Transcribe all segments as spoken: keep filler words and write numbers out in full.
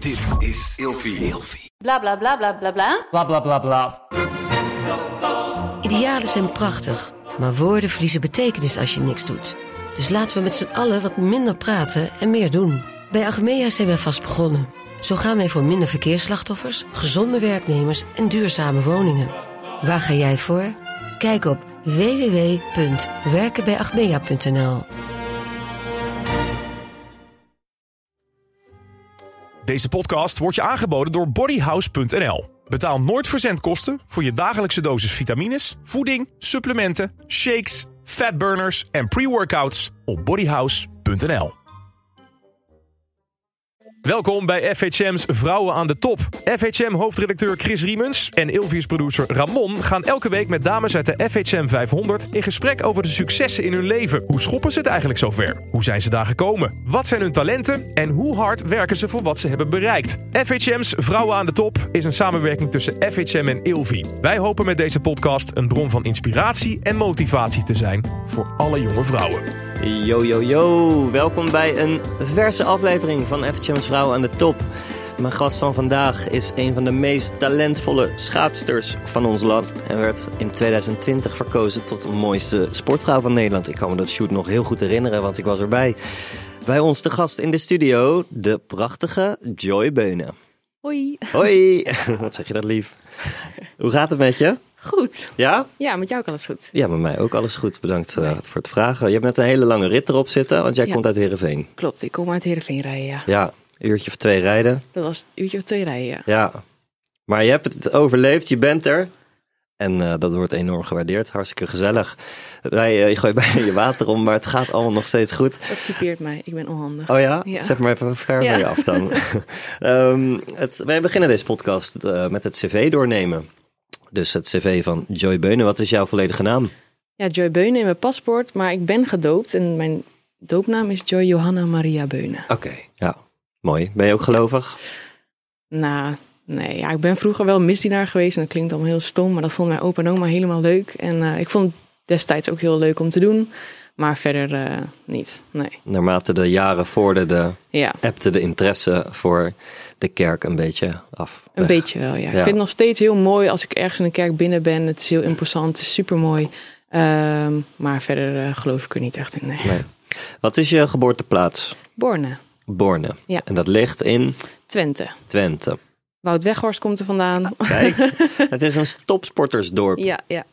Dit is Ilfie. Ilfie. Bla bla bla bla bla bla. Bla bla bla bla. Idealen zijn prachtig, maar woorden verliezen betekenis als je niks doet. Dus laten we met z'n allen wat minder praten en meer doen. Bij Achmea zijn wij vast begonnen. Zo gaan wij voor minder verkeersslachtoffers, gezonde werknemers en duurzame woningen. Waar ga jij voor? Kijk op w w w punt werken bij achmea punt n l. Deze podcast wordt je aangeboden door bodyhouse punt n l. Betaal nooit verzendkosten voor je dagelijkse dosis vitamines, voeding, supplementen, shakes, fatburners en pre-workouts op bodyhouse punt n l. Welkom bij F H M's Vrouwen aan de Top. F H M-hoofdredacteur Chris Riemens en Ilfie's producer Ramon gaan elke week met dames uit de F H M vijfhonderd in gesprek over de successen in hun leven. Hoe schoppen ze het eigenlijk zover? Hoe zijn ze daar gekomen? Wat zijn hun talenten? En hoe hard werken ze voor wat ze hebben bereikt? F H M's Vrouwen aan de Top is een samenwerking tussen F H M en Ilfie. Wij hopen met deze podcast een bron van inspiratie en motivatie te zijn voor alle jonge vrouwen. Yo, yo, yo. Welkom bij een verse aflevering van F H M's Vrouwen aan de Top. Mijn gast van vandaag is een van de meest talentvolle schaatsters van ons land en werd in tweeduizend twintig verkozen tot de mooiste sportvrouw van Nederland. Ik kan me dat shoot nog heel goed herinneren, want ik was erbij. Bij ons de gast in de studio, de prachtige Joy Beunen. Hoi. Hoi. Wat zeg je dat lief. Hoe gaat het met je? Goed. Ja? Ja, met jou ook alles goed. Ja, met mij ook alles goed. Bedankt uh, voor het vragen. Je hebt net een hele lange rit erop zitten, want jij ja. komt uit Heerenveen. Klopt, ik kom uit Heerenveen rijden, ja. Ja, een uurtje of twee rijden. Dat was een uurtje of twee rijden, ja. Ja, maar je hebt het overleefd, je bent er. En uh, dat wordt enorm gewaardeerd, hartstikke gezellig. Wij, uh, je gooit bijna je water om, maar het gaat allemaal nog steeds goed. Dat typeert mij, ik ben onhandig. Oh ja? ja. Zeg maar even ver ja. van je af dan. um, het, wij beginnen deze podcast uh, met het cv doornemen. Dus het cv van Joy Beunen, wat is jouw volledige naam? Ja, Joy Beunen in mijn paspoort, maar ik ben gedoopt en mijn doopnaam is Joy Johanna Maria Beunen. Oké, okay, ja, mooi. Ben je ook gelovig? Nou, nee, ja, ik ben vroeger wel misdienaar geweest en dat klinkt allemaal heel stom, maar dat vond mijn opa en oma helemaal leuk. En uh, ik vond het destijds ook heel leuk om te doen, maar verder uh, niet, nee. Naarmate de jaren vorderden, ja. ebte de interesse voor de kerk een beetje af. Een weg. beetje wel, ja. ja. Ik vind het nog steeds heel mooi als ik ergens in een kerk binnen ben. Het is heel imposant, het is super mooi. Um, maar verder uh, geloof ik er niet echt in. Nee. Nee. Wat is je geboorteplaats? Borne. Borne. Ja. En dat ligt in? Twente. Twente. Wout Weghorst komt er vandaan. Ah, kijk, het is een topsportersdorp. Ja, ja.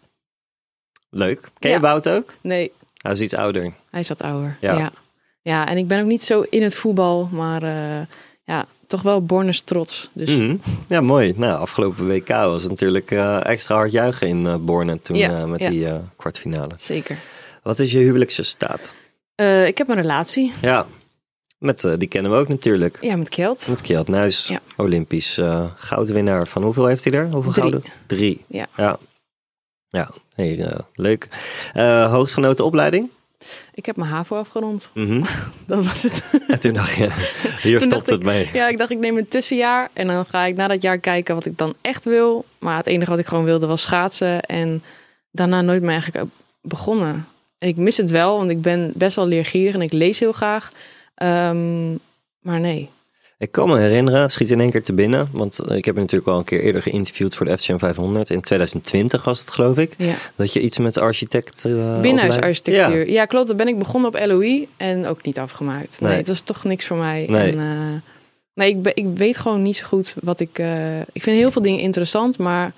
Leuk. Ken je ja. Wout ook? Nee. Hij is iets ouder. Hij is wat ouder. Ja. Ja, ja en ik ben ook niet zo in het voetbal, maar uh, ja, toch wel Bornes trots. Dus. Mm-hmm. Ja, mooi. Nou, afgelopen W K was het natuurlijk uh, extra hard juichen in uh, Borne toen ja, uh, met ja. die uh, kwartfinale. Zeker. Wat is je huwelijkse staat? Uh, ik heb een relatie. Ja, met, uh, die kennen we ook natuurlijk. Ja, met Kjeld. Met Kjeld Nuis, ja. Olympisch uh, goudwinnaar. Van hoeveel heeft hij er? Hoeveel Drie. gouden? Drie. Ja. Ja, ja. Hey, uh, leuk. Uh, hoogstgenoten opleiding? Ik heb mijn HAVO afgerond. Mm-hmm. Dat was het. En toen dacht je, hier toen stopt ik, het mee. Ja, ik dacht ik neem een tussenjaar. En dan ga ik na dat jaar kijken wat ik dan echt wil. Maar het enige wat ik gewoon wilde was schaatsen. En daarna nooit meer eigenlijk begonnen. En ik mis het wel, want ik ben best wel leergierig en ik lees heel graag. Um, maar nee. Ik kan me herinneren, schiet in één keer te binnen. Want ik heb je natuurlijk al een keer eerder geïnterviewd voor de F H M vijfhonderd. In tweeduizend twintig was het, geloof ik. Ja. Dat je iets met architect... Uh, Binnenhuisarchitectuur. Ja. ja, klopt. Daar ben ik begonnen op L O I en ook niet afgemaakt. Nee, nee. dat is toch niks voor mij. Nee, en, uh, nee ik, be, ik weet gewoon niet zo goed wat ik... Uh, ik vind heel veel dingen interessant, maar...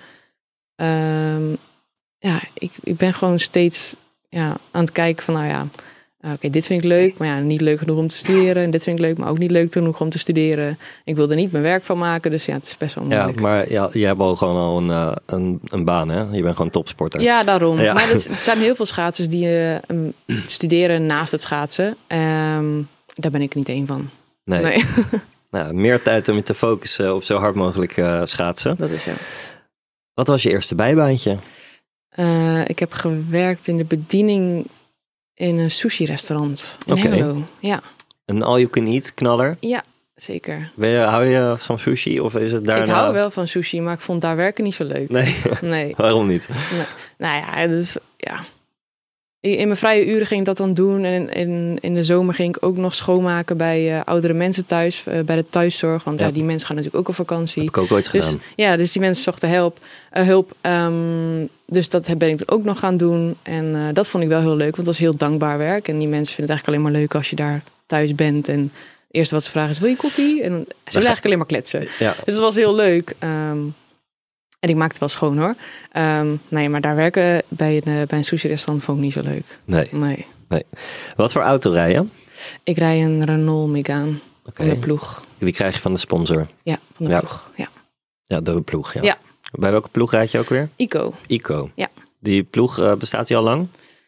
Um, ja, ik, ik ben gewoon steeds ja, aan het kijken van, nou ja... Oké, okay, dit vind ik leuk, maar ja, niet leuk genoeg om te studeren. En dit vind ik leuk, maar ook niet leuk genoeg om te studeren. Ik wil er niet mijn werk van maken, dus ja, het is best wel moeilijk. Ja, maar ja, je hebt al gewoon al een, een, een baan, hè? Je bent gewoon topsporter. Ja, daarom. Ja. Maar het zijn heel veel schaatsers die uh, studeren naast het schaatsen. Um, daar ben ik niet één van. Nee. nee. Nou, meer tijd om je te focussen op zo hard mogelijk uh, schaatsen. Dat is zo. Wat was je eerste bijbaantje? Uh, ik heb gewerkt in de bediening in een sushi-restaurant in okay. Hengelo. Ja. Een all-you-can-eat knaller? Ja, zeker. Ben je, hou je van sushi of is het daarna... Ik hou wel van sushi, maar ik vond daar werken niet zo leuk. Nee? Nee. Waarom niet? Nee. Nou ja, dus ja. in mijn vrije uren ging ik dat dan doen. En in, in de zomer ging ik ook nog schoonmaken bij uh, oudere mensen thuis. Uh, bij de thuiszorg. Want ja. Ja, die mensen gaan natuurlijk ook op vakantie. Heb ik ook ooit dus, gedaan. Ja, dus die mensen zochten help, uh, hulp. Um, dus dat ben ik ook nog gaan doen. En uh, dat vond ik wel heel leuk. Want dat is heel dankbaar werk. En die mensen vinden het eigenlijk alleen maar leuk als je daar thuis bent. En het eerste wat ze vragen is, wil je koffie? En ze willen eigenlijk alleen maar kletsen. Ja. Dus dat was heel leuk. Um, En ik maakte het wel schoon hoor. Um, nee, maar daar werken bij een, bij een sushi-restaurant vond ik niet zo leuk. Nee. nee. nee. Wat voor auto rij je? Ik rij een Renault Megane Okay. van de ploeg. Die krijg je van de sponsor? Ja, van de ja. ploeg. Ja. ja, de ploeg. Ja. ja. Bij welke ploeg rijd je ook weer? Ico. Ico. Ja. Die ploeg, uh, bestaat die al lang?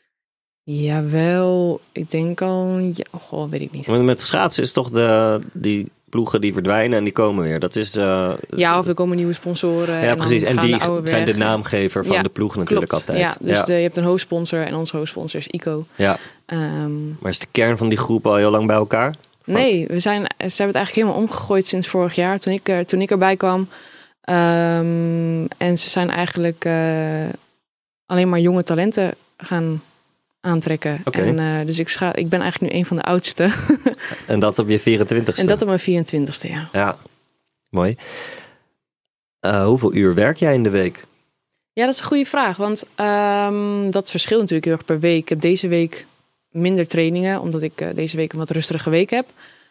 Jawel, ik denk al... Ja, goh, weet ik niet. Maar met schaatsen is toch de... die ploegen die verdwijnen en die komen weer. Dat is... Uh, ja, of er komen nieuwe sponsoren. Ja, en precies. En die de zijn de naamgever van ja, de ploeg natuurlijk klopt. altijd. Ja, dus ja. De, je hebt een hoofdsponsor en onze hoofdsponsor is Ico. Ja. Um, maar is de kern van die groep al heel lang bij elkaar? Van... Nee, we zijn, ze hebben het eigenlijk helemaal omgegooid sinds vorig jaar, toen ik, er, toen ik erbij kwam. Um, en ze zijn eigenlijk uh, alleen maar jonge talenten gaan aantrekken. Okay. En, uh, dus ik, scha- ik ben eigenlijk nu een van de oudste. En dat op je vierentwintigste? En dat op mijn vierentwintigste, ja. Ja, mooi. Uh, hoeveel uur werk jij in de week? Ja, dat is een goede vraag. Want um, dat verschilt natuurlijk heel erg per week. Ik heb deze week minder trainingen, omdat ik uh, deze week een wat rustige week heb.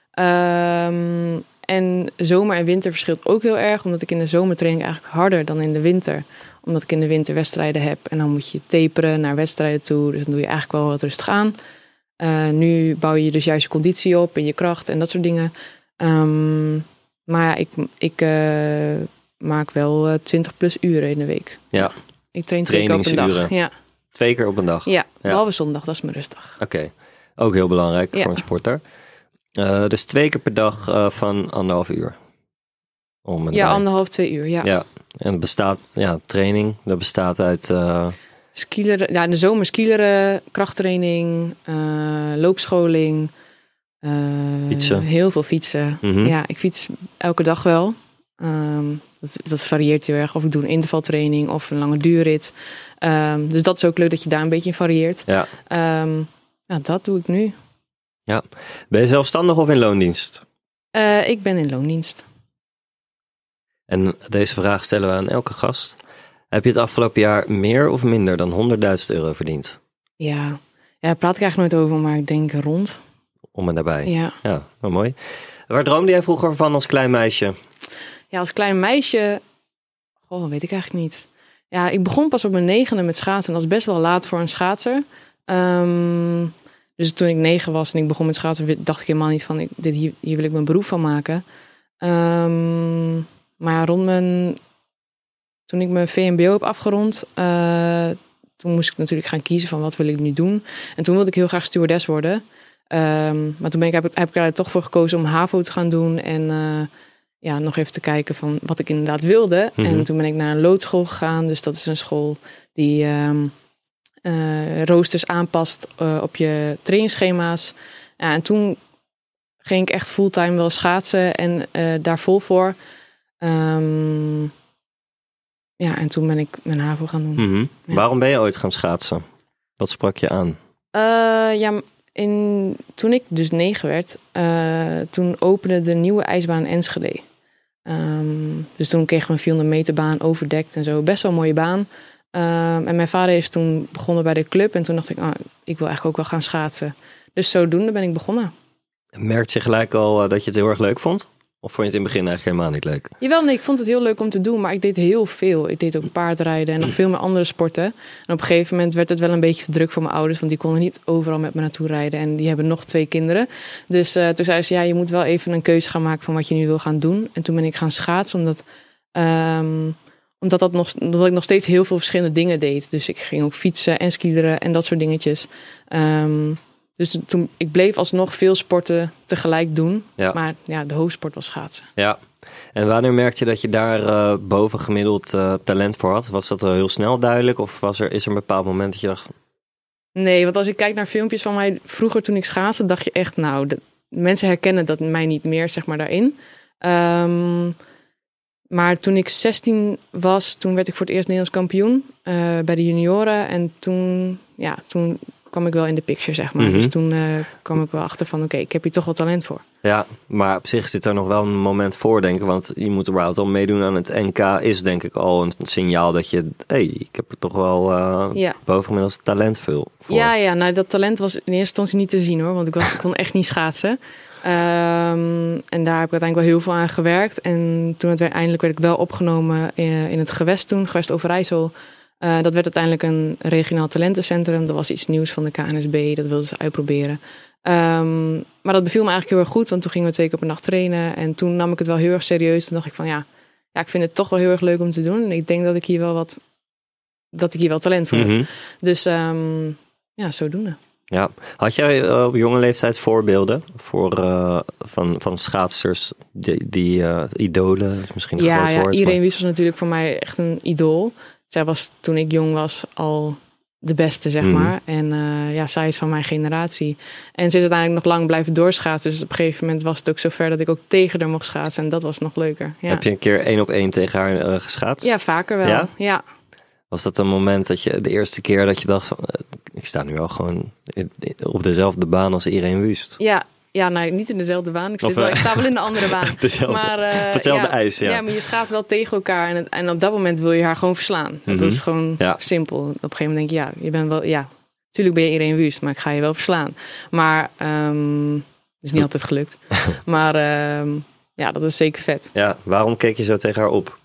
Um, en zomer en winter verschilt ook heel erg, omdat ik in de zomer train ik eigenlijk harder dan in de winter. Omdat ik in de winter wedstrijden heb en dan moet je taperen naar wedstrijden toe. Dus dan doe je eigenlijk wel wat rustig aan. Uh, nu bouw je dus juist je conditie op en je kracht en dat soort dingen. Um, maar ja, ik, ik uh, maak wel uh, twintig plus uren in de week. Ja. Ik train twee keer op een dag. Ja. Twee keer op een dag? Ja, behalve ja. zondag, dat is mijn rustdag. Oké, okay. Ook heel belangrijk ja. voor een sporter. Uh, dus twee keer per dag uh, van anderhalf uur? Om ja, anderhalf, twee uur, ja. Ja, en het bestaat, ja, training, dat bestaat uit... Uh... Skileren, ja, in de zomer skileren, krachttraining, uh, loopscholing. Uh, fietsen. Heel veel fietsen. Mm-hmm. Ja, ik fiets elke dag wel. Um, dat, dat varieert heel erg. Of ik doe een intervaltraining of een lange duurrit. Um, dus dat is ook leuk dat je daar een beetje in varieert. Ja. Um, ja, dat doe ik nu. Ja. Ben je zelfstandig of in loondienst? Uh, ik ben in loondienst. En deze vraag stellen we aan elke gast. Heb je het afgelopen jaar meer of minder dan honderdduizend euro verdiend? Ja, ja, daar praat ik eigenlijk nooit over, maar ik denk rond. Om en daarbij? Ja. Ja, wel mooi. Waar droomde jij vroeger van als klein meisje? Ja, als klein meisje... Goh, weet ik eigenlijk niet. Ja, ik begon pas op mijn negende met schaatsen. Dat was best wel laat voor een schaatser. Um, dus toen ik negen was en ik begon met schaatsen, dacht ik helemaal niet van, ik, dit, hier, hier wil ik mijn beroep van maken. Um, maar ja, rond mijn... Toen ik mijn V M B O heb afgerond, uh, toen moest ik natuurlijk gaan kiezen van wat wil ik nu doen. En toen wilde ik heel graag stewardess worden. Um, maar toen ben ik, heb, ik, heb ik er toch voor gekozen om HAVO te gaan doen. En uh, ja, nog even te kijken van wat ik inderdaad wilde. Mm-hmm. En toen ben ik naar een loodschool gegaan. Dus dat is een school die um, uh, roosters aanpast uh, op je trainingsschema's. Ja, en toen ging ik echt fulltime wel schaatsen en uh, daar vol voor. Um, Ja, en toen ben ik mijn HAVO gaan doen. Mm-hmm. Ja. Waarom ben je ooit gaan schaatsen? Wat sprak je aan? Uh, ja, in, toen ik dus negen werd, uh, toen opende de nieuwe ijsbaan Enschede. Um, dus toen kregen we een vierhonderd meter baan overdekt en zo. Best wel een mooie baan. Um, en mijn vader is toen begonnen bij de club. En toen dacht ik, oh, ik wil eigenlijk ook wel gaan schaatsen. Dus zodoende ben ik begonnen. Merkte je gelijk al uh, dat je het heel erg leuk vond? Of vond je het in het begin eigenlijk helemaal niet leuk? Jawel, nee, ik vond het heel leuk om te doen, maar ik deed heel veel. Ik deed ook paardrijden en nog veel meer andere sporten. En op een gegeven moment werd het wel een beetje te druk voor mijn ouders, want die konden niet overal met me naartoe rijden. En die hebben nog twee kinderen. Dus uh, toen zeiden ze, ja, je moet wel even een keuze gaan maken van wat je nu wil gaan doen. En toen ben ik gaan schaatsen, omdat, um, omdat, dat nog, omdat ik nog steeds heel veel verschillende dingen deed. Dus ik ging ook fietsen en skileren en dat soort dingetjes. Um, Dus toen, ik bleef alsnog veel sporten tegelijk doen. Ja. Maar ja, de hoofdsport was schaatsen. Ja. En wanneer merkte je dat je daar uh, boven gemiddeld uh, talent voor had? Was dat al heel snel duidelijk? Of was er, is er een bepaald moment dat je dacht... Nee, want als ik kijk naar filmpjes van mij vroeger toen ik schaatste, dacht je echt, nou, de, mensen herkennen dat mij niet meer, zeg maar, daarin. Um, maar toen ik zestien was, toen werd ik voor het eerst Nederlands kampioen uh, bij de junioren. En toen, ja, toen kwam ik wel in de picture, zeg maar. Mm-hmm. Dus toen uh, kwam ik wel achter van, oké, okay, ik heb hier toch wel talent voor. Ja, maar op zich zit er nog wel een moment voor, denk ik. Want je moet überhaupt al meedoen aan het N K. Is denk ik al een signaal dat je... Hé, hey, ik heb er toch wel uh, ja. bovengemiddeld talent veel voor. Ja, ja, nou dat talent was in eerste instantie niet te zien, hoor. Want ik, was, ik kon echt niet schaatsen. Um, en daar heb ik uiteindelijk wel heel veel aan gewerkt. En toen het weer, eindelijk werd ik wel opgenomen in, in het gewest toen, gewest Overijssel. Uh, dat werd uiteindelijk een regionaal talentencentrum. Dat was iets nieuws van de K N S B. Dat wilden ze uitproberen. Um, maar dat beviel me eigenlijk heel erg goed. Want toen gingen we twee keer per nacht trainen. En toen nam ik het wel heel erg serieus. Toen dacht ik van ja, ja, ik vind het toch wel heel erg leuk om te doen. En ik denk dat ik hier wel wat, dat ik hier wel talent voor mm-hmm. heb. Dus um, ja, zodoende. Ja. Had jij uh, op jonge leeftijd voorbeelden voor, uh, van, van schaatsers, die, die uh, idolen, is misschien een ja, groot ja, woord. Irene maar... Wüst was natuurlijk voor mij echt een idool. Zij was toen ik jong was al de beste, zeg mm-hmm. maar. En uh, ja, zij is van mijn generatie. En ze is uiteindelijk nog lang blijven doorschaatsen. Dus op een gegeven moment was het ook zover dat ik ook tegen haar mocht schaatsen. En dat was nog leuker. Ja. Heb je een keer één op één tegen haar uh, geschaatst? Ja, vaker wel. Ja? Ja. Was dat een moment dat je de eerste keer dat je dacht van, ik sta nu al gewoon op dezelfde baan als Irene Wüst? Ja, ja, nou niet in dezelfde baan. Ik, zit of, wel, ik sta wel in de andere baan. dezelfde, maar, uh, hetzelfde ja, ijs, ja. Ja, maar je schaats wel tegen elkaar. En, het, en op dat moment wil je haar gewoon verslaan. Mm-hmm. Dat is gewoon ja. simpel. Op een gegeven moment denk je, ja, je bent wel, ja, natuurlijk ben je Irene Wüst, maar ik ga je wel verslaan. Maar um, het is niet altijd gelukt. Maar um, ja, dat is zeker vet. Ja, waarom keek je zo tegen haar op?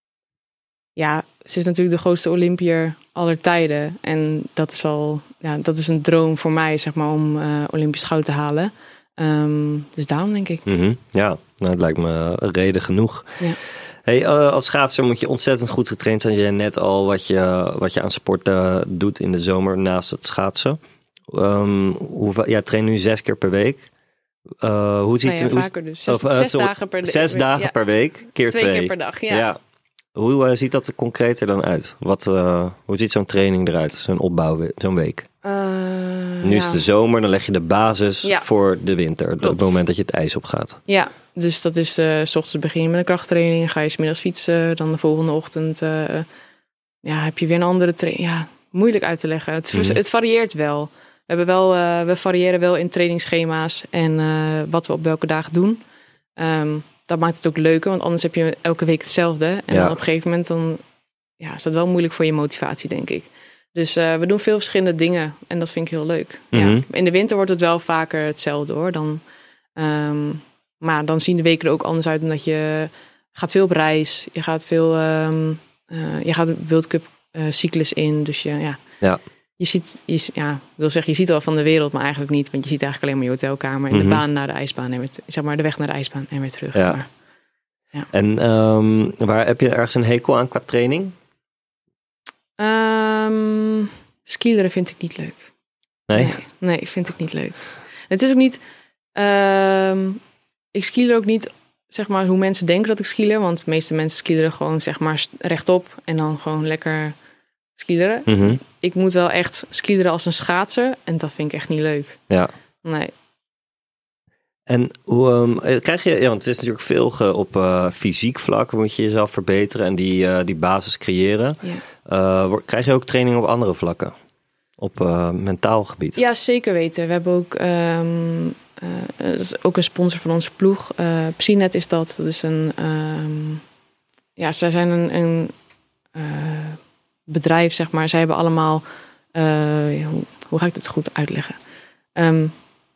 Ja, ze is natuurlijk de grootste Olympiër aller tijden. En dat is al, ja, dat is een droom voor mij, zeg maar, om uh, Olympisch goud te halen. Um, dus daarom denk ik. Mm-hmm. Ja, nou, het lijkt me een reden genoeg. Ja. Hey, uh, als schaatser moet je ontzettend goed getraind zijn. Je zei net al wat je, wat je aan sport uh, doet in de zomer naast het schaatsen. Um, hoe, ja, train nu zes keer per week. Uh, hoe ziet nou ja, hoe, vaker dus. Zes, of, uh, zes zo, dagen per, zes de, dagen ja. per week, keer twee. Twee keer per dag, ja. ja. Hoe uh, ziet dat er concreter dan uit? Wat, uh, hoe ziet zo'n training eruit, zo'n opbouw, zo'n week? Uh, nu ja. is de zomer, dan leg je de basis ja. voor de winter. Klopt. Op het moment dat je het ijs opgaat. Ja, dus dat is, uh, 's ochtends begin je met een krachttraining. Ga je 's middags fietsen. Dan de volgende ochtend uh, ja, heb je weer een andere training. Ja, moeilijk uit te leggen. Het, mm-hmm. het varieert wel. We, hebben wel uh, we variëren wel in trainingsschema's en uh, wat we op welke dagen doen. Um, dat maakt het ook leuker, want anders heb je elke week hetzelfde. En ja. dan op een gegeven moment dan, ja, is dat wel moeilijk voor je motivatie, denk ik. Dus uh, we doen veel verschillende dingen en dat vind ik heel leuk. Mm-hmm. Ja. In de winter wordt het wel vaker hetzelfde hoor. Dan, um, maar dan zien de weken er ook anders uit, omdat je gaat veel op reis. Je gaat veel, um, uh, je gaat de World Cup uh, cyclus in. Dus je, ja... ja. Je ziet, je, ja, ik wil zeggen, je ziet wel van de wereld, maar eigenlijk niet. Want je ziet eigenlijk alleen maar je hotelkamer en mm-hmm. de baan naar de ijsbaan. En weer, zeg maar de weg naar de ijsbaan en weer terug. Ja. Maar, ja. En um, waar heb je ergens een hekel aan qua training? Um, skileren vind ik niet leuk. Nee? Nee, nee vind ik niet leuk. Het is ook niet... Um, ik skiler ook niet, zeg maar, hoe mensen denken dat ik skiler. Want de meeste mensen skileren gewoon, zeg maar, rechtop. En dan gewoon lekker skileren. Mm-hmm. Ik moet wel echt skileren als een schaatser. En dat vind ik echt niet leuk. Ja. Nee. En hoe um, krijg je, ja, want het is natuurlijk veel ge, op uh, fysiek vlak moet je jezelf verbeteren en die, uh, die basis creëren. Ja. Uh, krijg je ook training op andere vlakken? Op uh, mentaal gebied? Ja, zeker weten. We hebben ook, um, uh, dat is ook een sponsor van onze ploeg. Uh, Psinet is dat. Dat is een, um, ja, zij zijn een, een uh, bedrijf, zeg maar. Zij hebben allemaal, uh, hoe, hoe ga ik dit goed uitleggen? Um,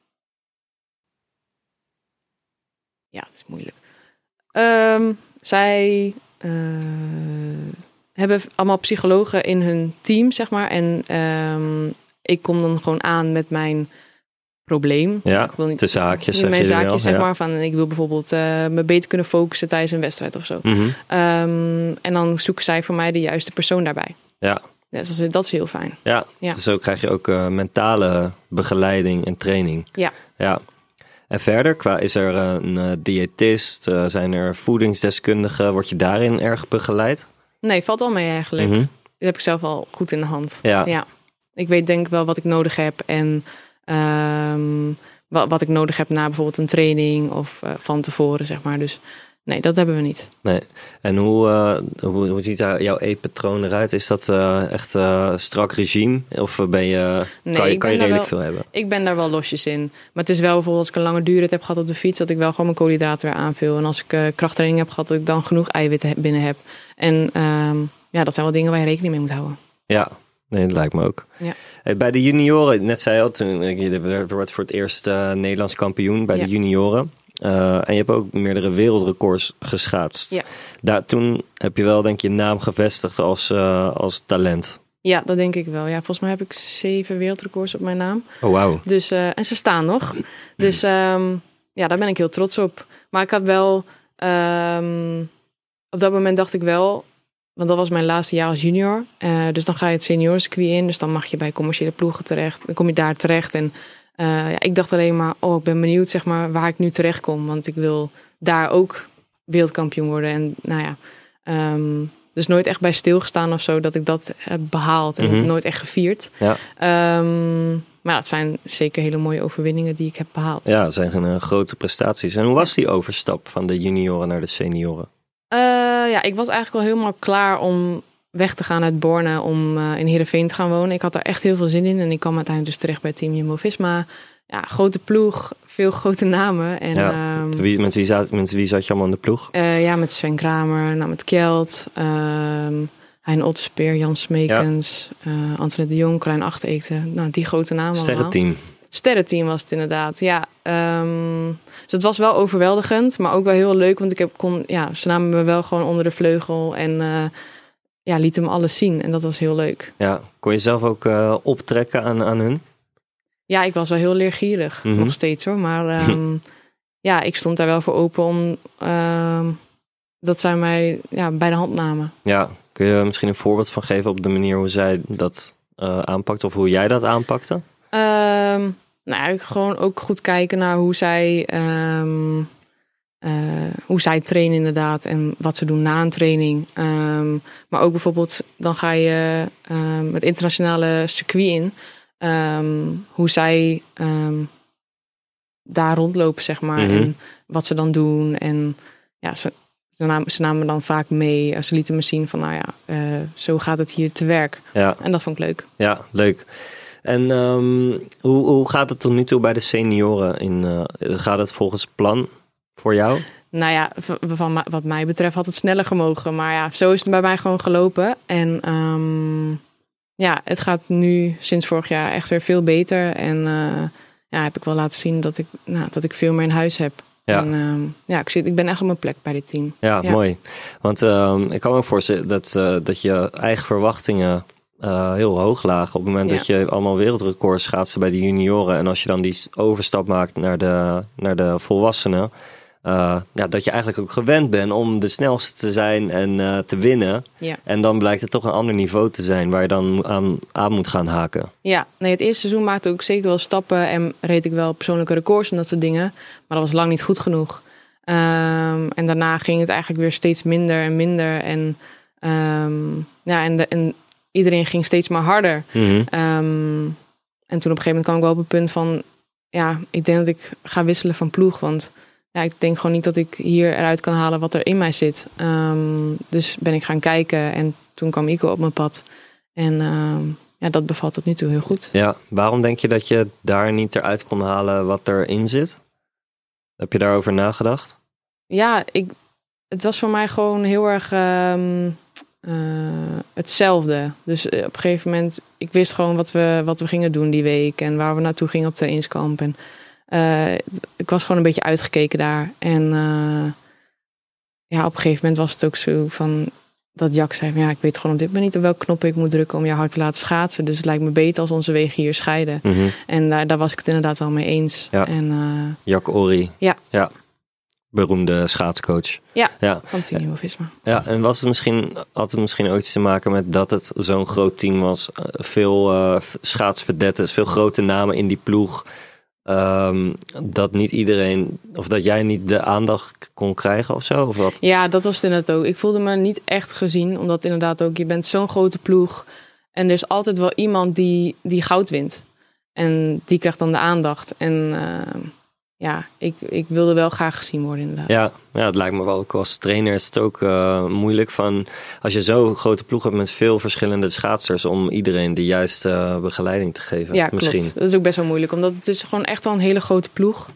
Ja, dat is moeilijk. Um, zij uh, hebben allemaal psychologen in hun team, zeg maar. En um, ik kom dan gewoon aan met mijn probleem. Ja, ik wil niet, de zaakjes, zeg Mijn je zaakjes, wel, zeg ja. maar. Van, ik wil bijvoorbeeld uh, me beter kunnen focussen tijdens een wedstrijd of zo. Mm-hmm. Um, en dan zoeken zij voor mij de juiste persoon daarbij. Ja. Ja, dus dat, is, dat is heel fijn. Ja, ja. Dus ook krijg je ook uh, mentale begeleiding en training. Ja. Ja. En verder, qua is er een uh, diëtist, uh, zijn er voedingsdeskundigen, word je daarin erg begeleid? Nee, valt al mee eigenlijk. Mm-hmm. Dat heb ik zelf al goed in de hand. Ja. ja. Ik weet denk ik wel wat ik nodig heb en um, wat, wat ik nodig heb na bijvoorbeeld een training of uh, van tevoren, zeg maar. Dus Nee, dat hebben we niet. Nee. En hoe, uh, hoe, hoe ziet daar jouw eetpatroon eruit? Is dat uh, echt uh, strak regime? Of ben je, nee, kan je, kan je redelijk wel, veel hebben? Ik ben daar wel losjes in. Maar het is wel bijvoorbeeld als ik een lange duurrit heb gehad op de fiets, dat ik wel gewoon mijn koolhydraten weer aanvul. En als ik uh, krachttraining heb gehad, dat ik dan genoeg eiwitten binnen heb. En um, ja, dat zijn wel dingen waar je rekening mee moet houden. Ja, nee, dat lijkt me ook. Ja. Hey, bij de junioren, net zei je al, toen je wordt voor het eerst uh, Nederlands kampioen bij ja. de junioren. Uh, en je hebt ook meerdere wereldrecords geschaatst. Ja. Daar, toen heb je wel, denk je, je naam gevestigd als, uh, als talent. Ja, dat denk ik wel. Ja, volgens mij heb ik zeven wereldrecords op mijn naam. Oh, wauw. Dus, uh, en ze staan nog. Dus um, ja, daar ben ik heel trots op. Maar ik had wel... Um, op dat moment dacht ik wel... Want dat was mijn laatste jaar als junior. Uh, dus dan ga je het seniorencircuit in. Dus dan mag je bij commerciële ploegen terecht. Dan kom je daar terecht. En uh, ja, ik dacht alleen maar... Oh, ik ben benieuwd zeg maar, waar ik nu terecht kom. Want ik wil daar ook wereldkampioen worden. En nou ja... Um, dus nooit echt bij stilgestaan of zo. Dat ik dat heb behaald. En mm-hmm. nooit echt gevierd. Ja. Um, maar ja, het zijn zeker hele mooie overwinningen die ik heb behaald. Ja, het zijn uh, grote prestaties. En hoe was die overstap van de junioren naar de senioren? Uh, ja, ik was eigenlijk al helemaal klaar om weg te gaan uit Borne, om uh, in Heerenveen te gaan wonen. Ik had daar echt heel veel zin in en ik kwam uiteindelijk dus terecht bij Team Jumbo-Visma. Ja, grote ploeg, veel grote namen. En, ja, um, wie, met, wie zat, met wie zat je allemaal in de ploeg? Uh, ja, met Sven Kramer, nou, met Kjeld, um, Hein Otterspeer, Jan Smekens, ja. uh, Antoinette de Jong, Klein Achtereten. Nou, die grote namen allemaal. Sterrenteam. Sterrenteam was het inderdaad, ja. Um, dus het was wel overweldigend, maar ook wel heel leuk. Want ik heb, kon, ja, ze namen me wel gewoon onder de vleugel en uh, ja, lieten me alles zien. En dat was heel leuk. Ja, kon je zelf ook uh, optrekken aan, aan hun? Ja, ik was wel heel leergierig, mm-hmm. nog steeds hoor. Maar um, ja, ik stond daar wel voor open om uh, dat zij mij ja, bij de hand namen. Ja, kun je er misschien een voorbeeld van geven op de manier hoe zij dat uh, aanpakte of hoe jij dat aanpakte? Um, nou, gewoon ook goed kijken naar hoe zij, um, uh, hoe zij trainen inderdaad en wat ze doen na een training. Um, maar ook bijvoorbeeld, dan ga je um, het internationale circuit in. Um, hoe zij um, daar rondlopen, zeg maar. Mm-hmm. En wat ze dan doen. En ja, ze, ze, namen, ze namen dan vaak mee. Ze lieten me zien van, nou ja, uh, zo gaat het hier te werk. Ja. En dat vond ik leuk. Ja, leuk. En um, hoe, hoe gaat het tot nu toe bij de senioren? In, uh, gaat het volgens plan voor jou? Nou ja, van, wat mij betreft had het sneller gemogen. Maar ja, zo is het bij mij gewoon gelopen. En um, ja, het gaat nu sinds vorig jaar echt weer veel beter. En uh, ja, heb ik wel laten zien dat ik, nou, dat ik veel meer in huis heb. Ja, en, um, ja ik, zit, ik ben echt op mijn plek bij dit team. Ja, ja. Mooi. Want um, ik kan me ook voorstellen dat, uh, dat je eigen verwachtingen... Uh, heel hoog lagen op het moment ja. dat je allemaal wereldrecords schaatsen bij de junioren. En als je dan die overstap maakt naar de, naar de volwassenen. Uh, ja, dat je eigenlijk ook gewend bent om de snelste te zijn en uh, te winnen. Ja. En dan blijkt het toch een ander niveau te zijn waar je dan aan, aan moet gaan haken. Ja, nee, het eerste seizoen maakte ik zeker wel stappen en reed ik wel persoonlijke records en dat soort dingen. Maar dat was lang niet goed genoeg. Um, en daarna ging het eigenlijk weer steeds minder en minder. En, um, ja, en, de, en iedereen ging steeds maar harder. Mm-hmm. Um, en toen op een gegeven moment kwam ik wel op het punt van... ja, ik denk dat ik ga wisselen van ploeg. Want ja, ik denk gewoon niet dat ik hier eruit kan halen wat er in mij zit. Um, dus ben ik gaan kijken en toen kwam Ico op mijn pad. En um, ja, dat bevalt tot nu toe heel goed. Ja, waarom denk je dat je daar niet eruit kon halen wat erin zit? Heb je daarover nagedacht? Ja, ik, het was voor mij gewoon heel erg... Um, Uh, hetzelfde. Dus uh, op een gegeven moment, ik wist gewoon wat we, wat we gingen doen die week en waar we naartoe gingen op trainingskamp. En uh, ik was gewoon een beetje uitgekeken daar. En uh, ja, op een gegeven moment was het ook zo van dat Jack zei van ja, ik weet gewoon op dit moment niet op welke knop ik moet drukken om je hard te laten schaatsen. Dus het lijkt me beter als onze wegen hier scheiden. Mm-hmm. En daar, daar was ik het inderdaad wel mee eens. Ja. En, uh, Jack Ory. Ja. Ja. Beroemde schaatscoach. Ja, ja. Van Team Jumbo-Visma. Ja, en was het misschien, had het misschien ooit iets te maken met dat het zo'n groot team was? Veel uh, schaatsverdettes, veel grote namen in die ploeg. Um, dat niet iedereen, of dat jij niet de aandacht kon krijgen of zo? Of wat? Ja, dat was het inderdaad ook. Ik voelde me niet echt gezien, omdat inderdaad ook, je bent zo'n grote ploeg. En er is altijd wel iemand die, die goud wint. En die krijgt dan de aandacht. En... Uh, ja, ik, ik wilde wel graag gezien worden inderdaad. Ja, ja, het lijkt me wel ook als trainer is het ook uh, moeilijk van als je zo'n grote ploeg hebt met veel verschillende schaatsers om iedereen de juiste uh, begeleiding te geven. Ja, misschien. Klopt. Dat is ook best wel moeilijk, omdat het is gewoon echt wel een hele grote ploeg.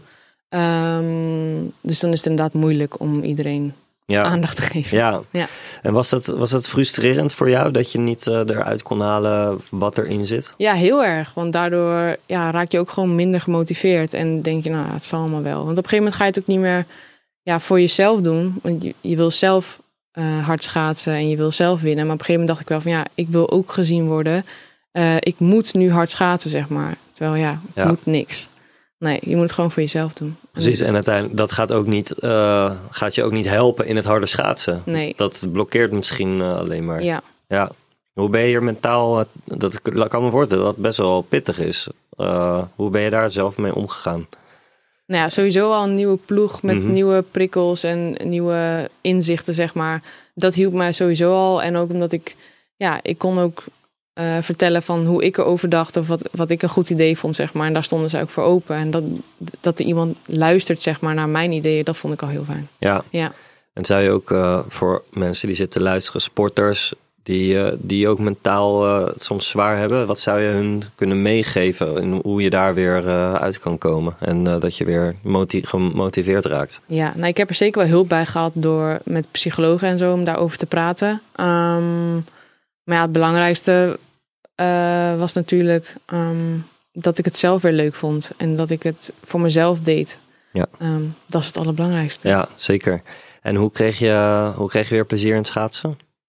Um, dus dan is het inderdaad moeilijk om iedereen ja. aandacht te geven. Ja. ja. En was dat, was dat frustrerend voor jou dat je niet uh, eruit kon halen wat erin zit? Ja, heel erg. Want daardoor ja, raak je ook gewoon minder gemotiveerd. En denk je, nou, het zal allemaal wel. Want op een gegeven moment ga je het ook niet meer ja, voor jezelf doen. Want je, je wil zelf uh, hard schaatsen en je wil zelf winnen. Maar op een gegeven moment dacht ik wel van ja, ik wil ook gezien worden. Uh, ik moet nu hard schaatsen, zeg maar. Terwijl ja, ik ja. moet niks. Nee, je moet het gewoon voor jezelf doen. Precies, en uiteindelijk dat gaat, ook niet, uh, gaat je ook niet helpen in het harde schaatsen. Nee. Dat blokkeert misschien uh, alleen maar. Ja. ja. Hoe ben je hier mentaal, uh, dat kan me voorstellen dat het best wel pittig is. Uh, hoe ben je daar zelf mee omgegaan? Nou ja, sowieso al een nieuwe ploeg met Mm-hmm. nieuwe prikkels en nieuwe inzichten, zeg maar. Dat hielp mij sowieso al. En ook omdat ik, ja, ik kon ook uh, vertellen van hoe ik erover dacht of wat, wat ik een goed idee vond, zeg maar. En daar stonden ze ook voor open. En dat, dat er iemand luistert, zeg maar, naar mijn ideeën, dat vond ik al heel fijn. Ja. ja. En zou je ook uh, voor mensen die zitten luisteren, sporters, die, uh, die ook mentaal uh, het soms zwaar hebben, wat zou je hun kunnen meegeven in hoe je daar weer uh, uit kan komen en uh, dat je weer moti- gemotiveerd raakt? Ja, nou ik heb er zeker wel hulp bij gehad door met psychologen en zo om daarover te praten. Um, maar ja, het belangrijkste uh, was natuurlijk um, dat ik het zelf weer leuk vond en dat ik het voor mezelf deed. Ja. Um, dat is het allerbelangrijkste. Ja, zeker. En hoe kreeg je, hoe kreeg je weer plezier in het schaatsen?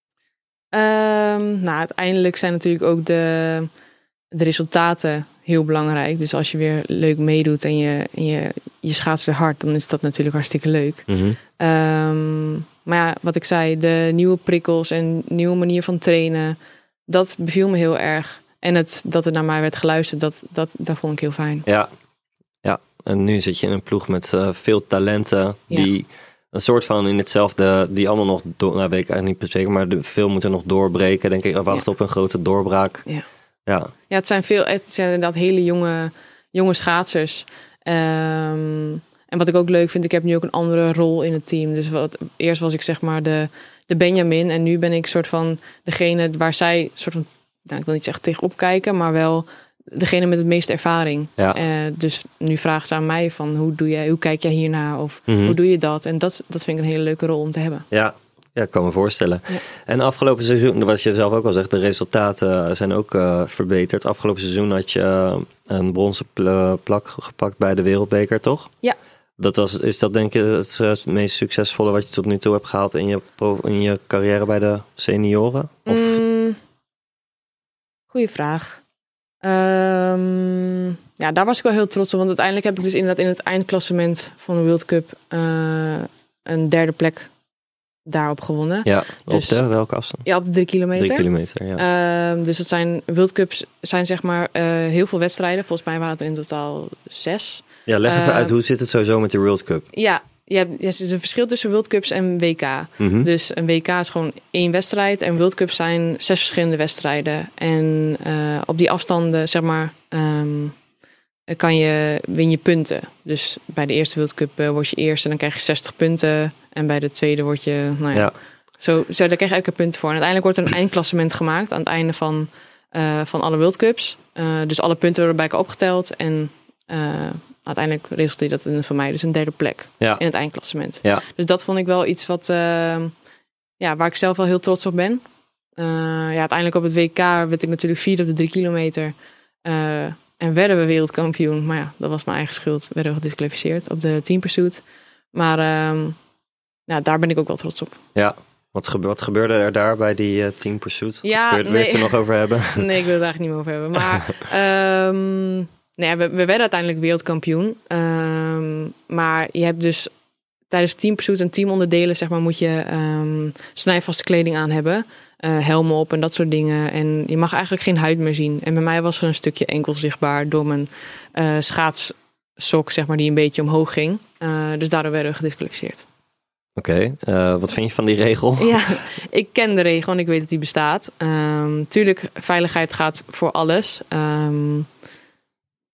Um, nou, uiteindelijk zijn natuurlijk ook de, de resultaten heel belangrijk. Dus als je weer leuk meedoet en je, en je, je schaatst weer hard, dan is dat natuurlijk hartstikke leuk. Mm-hmm. Um, maar ja, wat ik zei, de nieuwe prikkels en nieuwe manier van trainen, dat beviel me heel erg. En het, dat er naar mij werd geluisterd, dat, dat, dat vond ik heel fijn. Ja, ja. En nu zit je in een ploeg met uh, veel talenten die... Ja. Een soort van in hetzelfde, die allemaal nog, door, nou weet ik eigenlijk niet zeker, maar de, veel moeten nog doorbreken, denk ik. Wachten ja. op een grote doorbraak. Ja, ja. ja het zijn veel, het zijn inderdaad hele jonge, jonge schaatsers. Um, en wat ik ook leuk vind, ik heb nu ook een andere rol in het team. Dus wat, eerst was ik zeg maar de, de Benjamin en nu ben ik soort van degene waar zij soort van, nou, ik wil niet zeggen tegenop kijken, maar wel degene met het meeste ervaring. Ja. Uh, dus nu vragen ze aan mij van hoe doe jij, hoe kijk jij hiernaar of mm-hmm. hoe doe je dat? En dat, dat vind ik een hele leuke rol om te hebben. Ja, ja ik kan me voorstellen. Ja. En afgelopen seizoen, wat je zelf ook al zegt, de resultaten zijn ook uh, verbeterd. Afgelopen seizoen had je uh, een bronzen pl- plak gepakt bij de Wereldbeker, toch? Ja. Dat was, is dat denk je het, het meest succesvolle wat je tot nu toe hebt gehaald in je, pro, in je carrière bij de senioren? Of? Mm, goeie vraag. Um, ja, daar was ik wel heel trots op. Want uiteindelijk heb ik dus inderdaad in het eindklassement van de World Cup uh, een derde plek daarop gewonnen. Ja, dus, op de welke afstand? Ja, op de drie kilometer. Drie kilometer, ja. Uh, dus het zijn World Cups zijn zeg maar uh, heel veel wedstrijden. Volgens mij waren het er in totaal zes. Ja, leg even uh, uit, hoe zit het sowieso met de World Cup? Ja, je hebt, er is een verschil tussen World Cups en W K. Mm-hmm. Dus een W K is gewoon één wedstrijd en World Cups zijn zes verschillende wedstrijden. En uh, op die afstanden, zeg maar, um, kan je, win je punten. Dus bij de eerste World Cup uh, word je eerste en dan krijg je zestig punten. En bij de tweede word je, nou ja, ja. Zo, zo, daar krijg je elke keer punten voor. En uiteindelijk wordt er een eindklassement gemaakt aan het einde van, uh, van alle World Cups. Uh, dus alle punten worden bij elkaar opgeteld en... Uh, uiteindelijk resulteert dat in voor mij dus een derde plek ja. in het eindklassement. Ja. Dus dat vond ik wel iets wat, uh, ja, waar ik zelf wel heel trots op ben. Uh, ja, uiteindelijk op het W K werd ik natuurlijk vierde op de drie kilometer. Uh, en werden we wereldkampioen. Maar ja, dat was mijn eigen schuld. Werden we gedisqualificeerd op de team pursuit. Maar uh, ja, daar ben ik ook wel trots op. Ja. Wat, gebe- wat gebeurde er daar bij die uh, team pursuit? Ja, wil, wil je het er nog over hebben? Nee, ik wil het eigenlijk niet meer over hebben. Maar... um, Nee, we, we werden uiteindelijk wereldkampioen. Um, maar je hebt dus tijdens teampursuit en teamonderdelen, zeg maar, moet je um, snijvaste kleding aan hebben. Uh, helmen op en dat soort dingen. En je mag eigenlijk geen huid meer zien. En bij mij was er een stukje enkel zichtbaar door mijn uh, schaatssok, zeg maar, die een beetje omhoog ging. Uh, dus daardoor werden we gedisqualificeerd. Oké, okay, uh, wat vind je van die regel? Ja, ik ken de regel en ik weet dat die bestaat. Um, tuurlijk, veiligheid gaat voor alles. Um,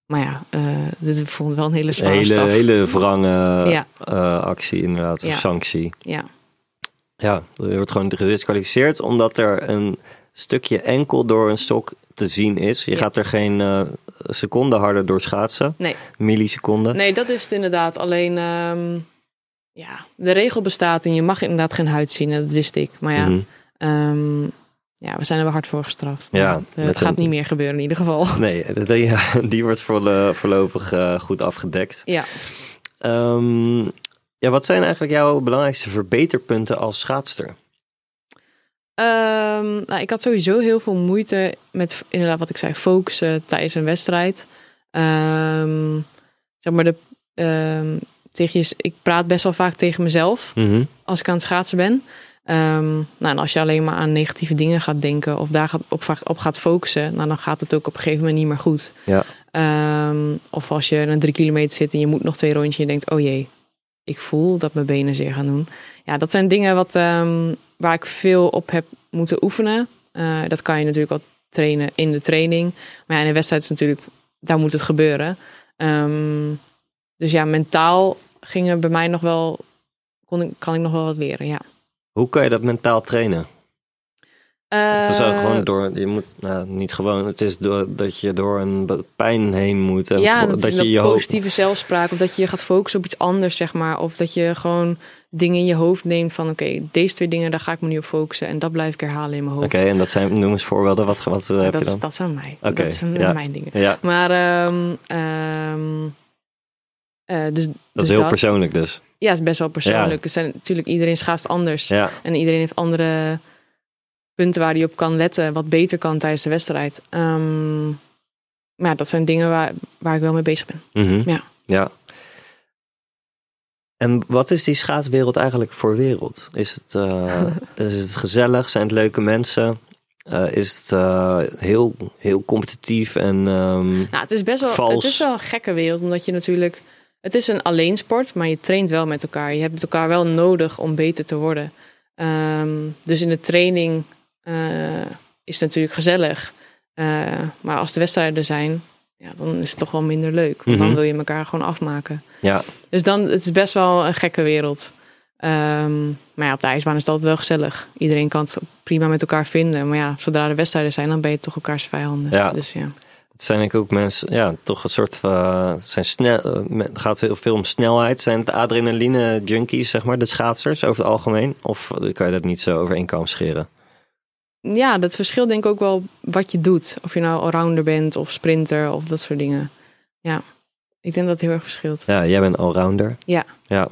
Maar ja, uh, dit vond ik wel een hele Een zware hele, staf. hele wrange Ja. uh, actie inderdaad, of Ja. sanctie. Ja. Ja, je wordt gewoon gedisqualificeerd omdat er een stukje enkel door een stok te zien is. Je Ja. gaat er geen uh, seconde harder door schaatsen. Nee. Milliseconden. Nee, dat is het inderdaad. Alleen, um, ja, de regel bestaat en je mag inderdaad geen huid zien. En dat wist ik. Maar ja, Mm-hmm. um, ja we zijn er wel hard voor gestraft. Ja, uh, het gaat een... niet meer gebeuren in ieder geval. Nee, die, die wordt voorlopig uh, goed afgedekt. Ja. Um, ja, wat zijn eigenlijk jouw belangrijkste verbeterpunten als schaatster? Um, nou, ik had sowieso heel veel moeite met, inderdaad wat ik zei, focussen tijdens een wedstrijd. Um, zeg maar, de, um, tegen je, ik praat best wel vaak tegen mezelf Mm-hmm. als ik aan het schaatsen ben. Um, nou, en als je alleen maar aan negatieve dingen gaat denken of daar gaat, op, op gaat focussen, nou, dan gaat het ook op een gegeven moment niet meer goed. Ja. Um, of als je een drie kilometer zit en je moet nog twee rondjes en je denkt, oh jee, ik voel dat mijn benen zeer gaan doen. Ja, dat zijn dingen wat, um, waar ik veel op heb moeten oefenen. Uh, dat kan je natuurlijk al trainen in de training. Maar ja, in de wedstrijd is natuurlijk, daar moet het gebeuren. Um, dus ja, mentaal gingen bij mij nog wel, kon ik, kan ik nog wel wat leren, ja. Hoe kan je dat mentaal trainen? Uh, het is ook gewoon door, je moet, nou, niet gewoon, het is door dat je door een pijn heen moet. En ja, voor, dat, dat dat je je positieve hoofd... zelfspraak. Of dat je gaat focussen op iets anders, zeg maar. Of dat je gewoon dingen in je hoofd neemt van, oké, okay, deze twee dingen, daar ga ik me nu op focussen. En dat blijf ik herhalen in mijn hoofd. Oké, okay, en dat zijn, noem eens voorbeelden. Wat, wat uh, heb dat, je dan? Dat zijn mij. Okay, dat zijn ja. mijn dingen. Ja. Maar, um, um, uh, dus, dat dus is heel dat. persoonlijk dus. Ja, het is best wel persoonlijk. Ja. Er zijn natuurlijk, iedereen schaatst anders. Ja. En iedereen heeft andere punten waar hij op kan letten, wat beter kan tijdens de wedstrijd. Um, maar ja, dat zijn dingen waar, waar ik wel mee bezig ben. Mm-hmm. Ja. Ja. En wat is die schaatswereld eigenlijk voor wereld? Is het, uh, is het gezellig? Zijn het leuke mensen? Uh, is het uh, heel, heel competitief en um, nou, het is best wel, vals? Het is wel een gekke wereld, omdat je natuurlijk... Het is een alleensport, maar je traint wel met elkaar. Je hebt elkaar wel nodig om beter te worden. Um, dus in de training uh, is het natuurlijk gezellig. Uh, maar als de wedstrijden er zijn, ja, dan is het toch wel minder leuk. Want Mm-hmm. dan wil je elkaar gewoon afmaken. Ja. Dus dan, het is best wel een gekke wereld. Um, maar ja, op de ijsbaan is het altijd wel gezellig. Iedereen kan het prima met elkaar vinden. Maar ja, zodra er wedstrijden zijn, dan ben je toch elkaars vijanden. Ja. Dus ja. Het zijn denk ik ook mensen, ja, toch een soort van, zijn snel, uh, het gaat heel veel om snelheid. Zijn het adrenaline junkies, zeg maar, de schaatsers over het algemeen? Of kan je dat niet zo over één kam scheren? Ja, dat verschilt denk ik ook wel wat je doet. Of je nou allrounder bent of sprinter of dat soort dingen. Ja, ik denk dat het heel erg verschilt. Ja, jij bent allrounder. Ja. Ja.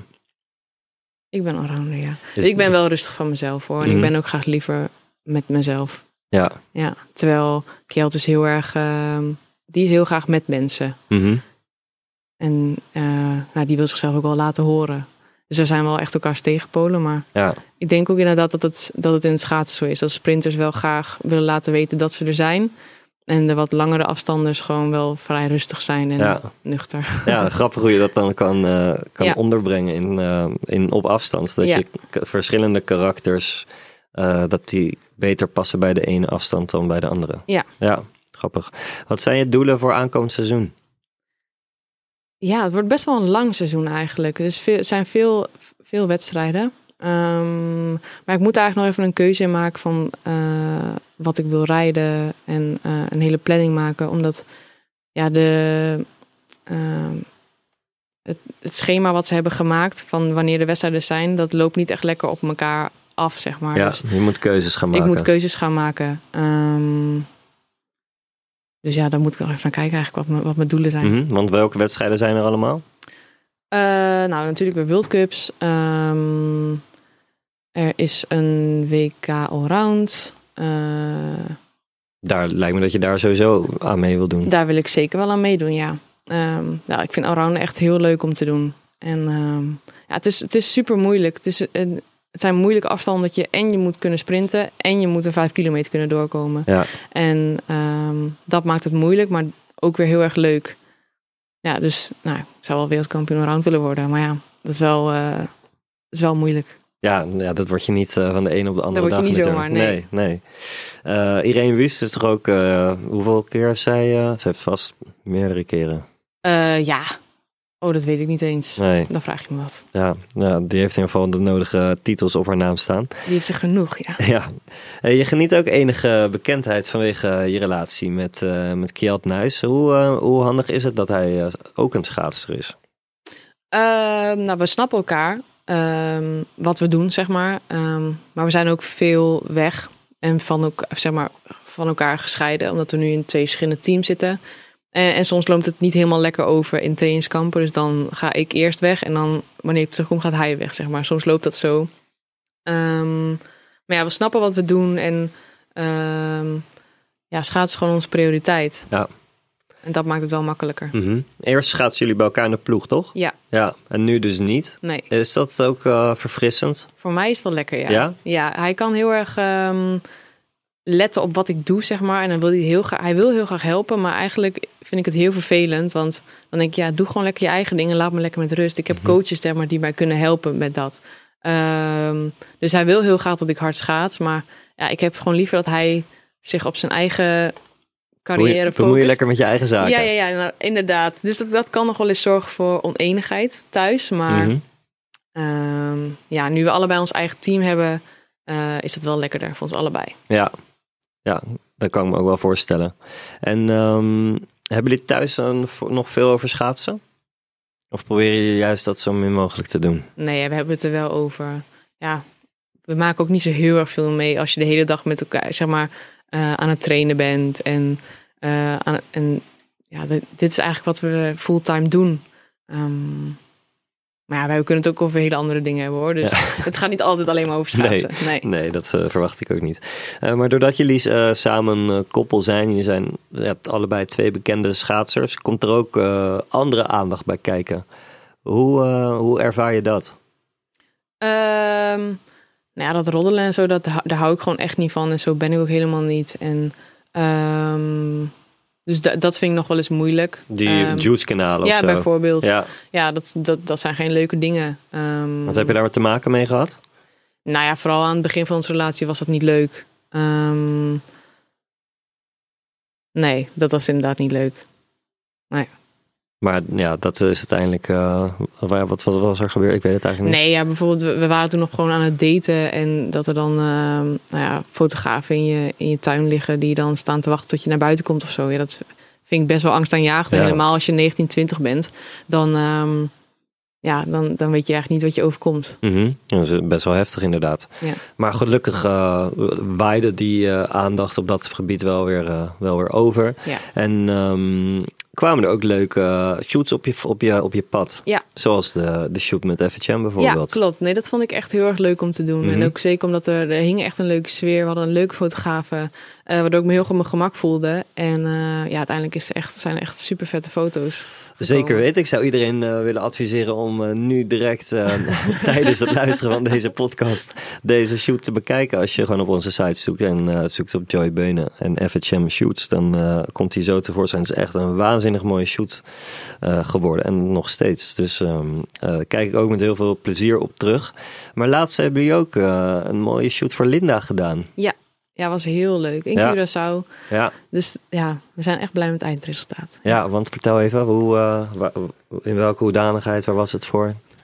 Ik ben allrounder, ja. Is Dus ik ben wel rustig van mezelf hoor. En Mm-hmm. ik ben ook graag liever met mezelf. Ja. Ja, terwijl Kjeld is heel erg... Uh, die is heel graag met mensen. Mm-hmm. En uh, nou, die wil zichzelf ook wel laten horen. Dus er zijn wel echt elkaars tegenpolen. Maar Ja. ik denk ook inderdaad dat het, dat het in het schaatsen zo is. Dat sprinters wel graag willen laten weten dat ze er zijn. En de wat langere afstanders gewoon wel vrij rustig zijn en Ja. nuchter. Ja, grappig hoe je dat dan kan, uh, kan Ja. onderbrengen in, uh, in, op afstand. Dat Ja. je k- verschillende karakters, uh, dat die beter passen bij de ene afstand dan bij de andere. Ja. Ja, grappig. Wat zijn je doelen voor aankomend seizoen? Ja, het wordt best wel een lang seizoen eigenlijk. Er is veel, er zijn veel, veel wedstrijden. Um, maar ik moet eigenlijk nog even een keuze in maken van uh, wat ik wil rijden. En uh, een hele planning maken. Omdat ja, de, uh, het, het schema wat ze hebben gemaakt van wanneer de wedstrijden zijn, dat loopt niet echt lekker op elkaar af, zeg maar. Ja, Dus je moet keuzes gaan maken. ik moet keuzes gaan maken. Um, dus ja, daar moet ik nog even naar kijken eigenlijk wat, me, wat mijn doelen zijn. Mm-hmm, want welke wedstrijden zijn er allemaal? Uh, nou, natuurlijk weer World Cups. Um, er is een W K Allround. Uh, Daar lijkt me dat je daar sowieso aan mee wil doen. daar wil ik zeker wel aan meedoen, ja. Um, nou, ik vind Allround echt heel leuk om te doen. En um, ja, het is, het is super moeilijk. Het, is een, het zijn moeilijke afstanden dat je en je moet kunnen sprinten en je moet een vijf kilometer kunnen doorkomen. Ja. En um, dat maakt het moeilijk, maar ook weer heel erg leuk. Ja, dus nou, ik zou wel wereldkampioen allround willen worden. Maar ja, dat is wel, uh, dat is wel moeilijk. Ja, ja, dat word je niet uh, van de een op de andere dat dag. Dat word je niet natuurlijk. zomaar, nee. nee, nee. Uh, Irene Wüst is toch ook... Uh, hoeveel keer heeft zij... Uh, ze heeft vast meerdere keren. Uh, ja. Oh, dat weet ik niet eens. Nee. Dan vraag je me wat. Ja, ja, die heeft in ieder geval de nodige titels op haar naam staan. Die heeft er genoeg, ja. Ja. Uh, je geniet ook enige bekendheid vanwege uh, je relatie met, uh, met Kjeld Nuis. Hoe, uh, hoe handig is het dat hij uh, ook een schaatser is? Uh, nou, we snappen elkaar. Um, wat we doen, zeg maar. Um, maar we zijn ook veel weg. En van, ook, zeg maar, van elkaar gescheiden. Omdat we nu in twee verschillende teams zitten. En, en soms loopt het niet helemaal lekker over in trainingskampen. Dus dan ga ik eerst weg. En dan, wanneer ik terugkom, gaat hij weg, zeg maar. Soms loopt dat zo. Um, maar ja, we snappen wat we doen. En um, ja, schaatsen is gewoon onze prioriteit. Ja. En dat maakt het wel makkelijker. Mm-hmm. Eerst schaatsen jullie bij elkaar in de ploeg, toch? Ja. Ja, en nu dus niet. Nee. Is dat ook uh, verfrissend? Voor mij is het wel lekker, ja. Ja? Ja, hij kan heel erg um, letten op wat ik doe, zeg maar. En dan wil hij, heel graag, hij wil heel graag helpen, maar eigenlijk vind ik het heel vervelend. Want dan denk ik, ja, doe gewoon lekker je eigen dingen. Laat me lekker met rust. Ik heb mm-hmm. coaches, zeg maar, die mij kunnen helpen met dat. Um, dus hij wil heel graag dat ik hard schaats. Maar ja, ik heb gewoon liever dat hij zich op zijn eigen... carrière Bemoei je lekker met je eigen zaken. Ja, ja, ja nou, inderdaad. Dus dat, dat kan nog wel eens zorgen voor oneenigheid thuis. Maar mm-hmm. um, ja, nu we allebei ons eigen team hebben, uh, is het wel lekkerder voor ons allebei. Ja, ja, dat kan ik me ook wel voorstellen. En um, hebben jullie thuis dan nog veel over schaatsen? Of proberen jullie juist dat zo min mogelijk te doen? Nee, we hebben het er wel over. Ja, we maken ook niet zo heel erg veel mee als je de hele dag met elkaar, zeg maar, Uh, aan het trainen bent. En, uh, aan, en ja, dit, dit is eigenlijk wat we fulltime doen. Um, maar ja, wij kunnen het ook over hele andere dingen hebben, hoor. Dus ja. Het gaat niet altijd alleen maar over schaatsen. Nee, nee. nee dat uh, verwacht ik ook niet. Uh, maar doordat jullie uh, samen uh, koppel zijn, jullie zijn je hebt allebei twee bekende schaatsers, komt er ook uh, andere aandacht bij kijken. Hoe, uh, hoe ervaar je dat? Um, Nou ja, dat roddelen en zo, dat, daar hou ik gewoon echt niet van. En zo ben ik ook helemaal niet. En um, dus d- dat vind ik nog wel eens moeilijk. Die um, juice-kanalen of ja, zo? Bijvoorbeeld. Ja, ja dat, dat, dat zijn geen leuke dingen. Um, Wat heb je daar wat te maken mee gehad? Nou ja, vooral aan het begin van onze relatie was dat niet leuk. Um, nee, dat was inderdaad niet leuk. Nee. Maar ja, dat is uiteindelijk... Uh, wat, wat was er gebeurd? Ik weet het eigenlijk niet. Nee, ja, bijvoorbeeld, we, we waren toen nog gewoon aan het daten. En dat er dan uh, nou ja, fotografen in je, in je tuin liggen... die dan staan te wachten tot je naar buiten komt of zo. Ja, dat vind ik best wel angstaanjagend. En ja. Helemaal als je negentien, twintig bent... dan, um, ja, dan, dan weet je eigenlijk niet wat je overkomt. Mm-hmm. Dat is best wel heftig inderdaad. Ja. Maar gelukkig uh, waaide die uh, aandacht op dat gebied wel weer, uh, wel weer over. Ja. En... Um, kwamen er ook leuke uh, shoots op je, op je, op je pad. Ja. Zoals de, de shoot met F H M bijvoorbeeld. Ja, klopt. Nee, dat vond ik echt heel erg leuk om te doen. Mm-hmm. En ook zeker omdat er, er hing echt een leuke sfeer. We hadden een leuke fotografen. Uh, waardoor ik me heel goed op mijn gemak voelde. En uh, ja, uiteindelijk is echt, zijn er echt super vette foto's. Zeker weten. Ik zou iedereen uh, willen adviseren om uh, nu direct uh, tijdens het luisteren van deze podcast deze shoot te bekijken. Als je gewoon op onze site zoekt en uh, zoekt op Joy Beunen en F H M Shoots, dan uh, komt die zo tevoorschijn. Het is echt een waanzinnig mooie shoot uh, geworden en nog steeds. Dus um, uh, kijk ik ook met heel veel plezier op terug. Maar laatst hebben jullie ook uh, een mooie shoot voor Linda gedaan. Ja. Ja, was heel leuk. In ja. Curaçao. Ja. Dus ja, we zijn echt blij met het eindresultaat. Ja, want vertel even, hoe, uh, waar, in welke hoedanigheid, waar was het voor?